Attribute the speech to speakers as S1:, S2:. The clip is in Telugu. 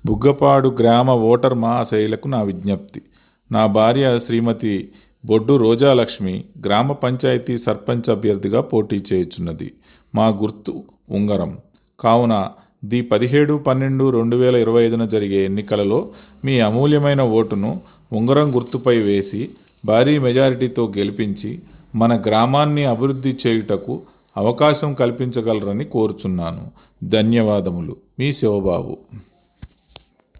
S1: బుగ్గపాడు గ్రామ ఓటర్ మహాశైలకు నా విజ్ఞప్తి. నా భార్య శ్రీమతి బొడ్డు రోజాలక్ష్మి గ్రామ పంచాయతీ సర్పంచ్ అభ్యర్థిగా పోటీ చేయుచున్నది. మా గుర్తు ఉంగరం. కావున 17/12/2025 జరిగే ఎన్నికలలో మీ అమూల్యమైన ఓటును ఉంగరం గుర్తుపై వేసి భారీ మెజారిటీతో గెలిపించి మన గ్రామాన్ని అభివృద్ధి చేయుటకు అవకాశం కల్పించగలరని కోరుచున్నాను. ధన్యవాదములు. మీ శివబాబు.